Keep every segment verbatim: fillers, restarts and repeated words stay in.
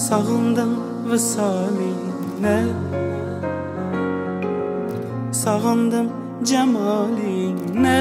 Sog'indim visolingni, sog'indim jamolingni.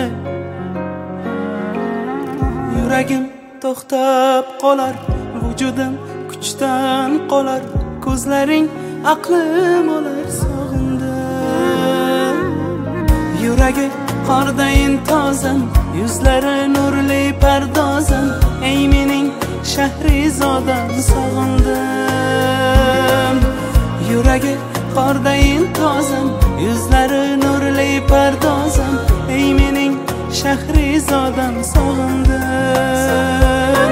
Yuragim to'xtab qolar, vujudim kuchdan qolar, ko'zlaring aqlim olar. Sog'indim yuragi qordayin tozam, yuzlari nurli pardozam, ey mening Shahrizodam. Sog'indim yuragi qordayin tozam, yuzlari nurli pardozam, ey mening Shahrizodam. Sog'indim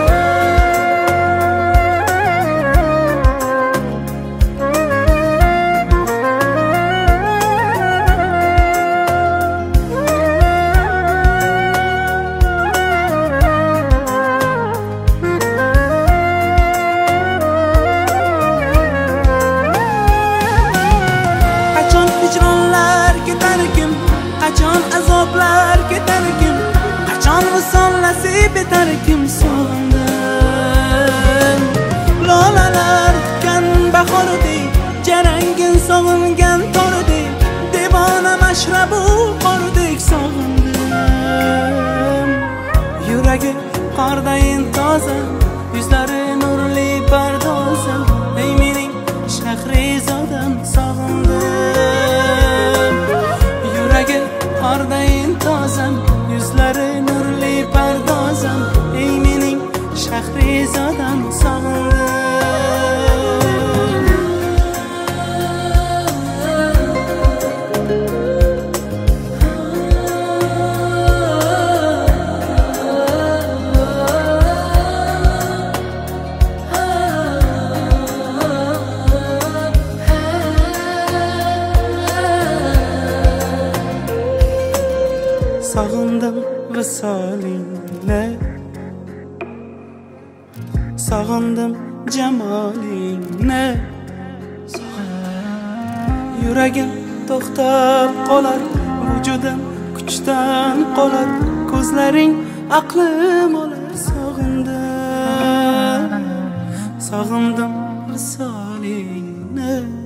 qachon azoblar ketarkim, qachon visol nasib etarkim. Sog'indim lolalar tutgan bahordek, jarangin sog'ingan tordek, devona mashrabu qordek. Sog'indim yuragi qordayin toza, yuzlari nurli pardozam, ey mening Shahrizodam. Sog'indim yuragi qordayin tozam, yuzlari nurli pardozam, ey mening Shahrizodam. Sog'indim Sog'indim visolingni, sog'indim jamolingni. Yuragim to'xtab qolar, vujudim kuchdan qolar, ko'zlaring aqlim olar. Sog'indim, sog'indim visolingni.